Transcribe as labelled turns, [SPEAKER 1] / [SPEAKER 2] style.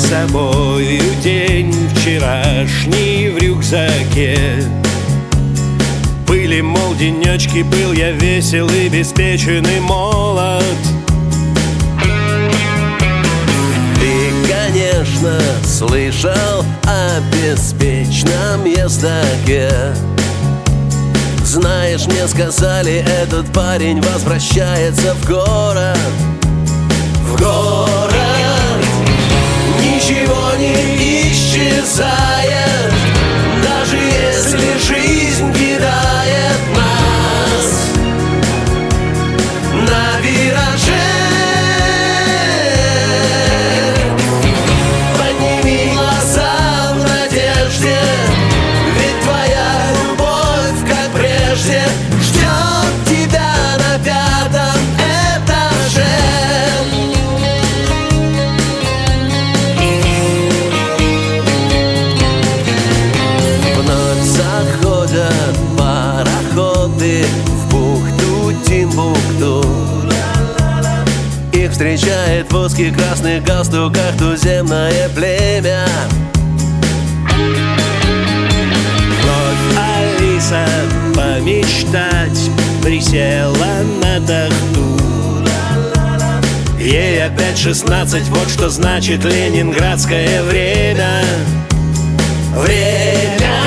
[SPEAKER 1] с собою день вчерашний в рюкзаке. Были, мол, денечки, был я весел и беспечен и молод.
[SPEAKER 2] Ты, конечно, слышал о беспечном ездаке. Знаешь, мне сказали, этот парень возвращается в город. В город ничего не исчезает, даже если жизнь кидает нас на вираже. Подними глаза в надежде, ведь твоя любовь, как прежде, ждет тебя на 5-м этаже. Заходят пароходы в бухту Тимбукту. Их встречает в узких красных галстуках туземное племя.
[SPEAKER 1] Вновь Алиса помечтать присела на тахту. Ей опять 16, вот что значит ленинградское время. Время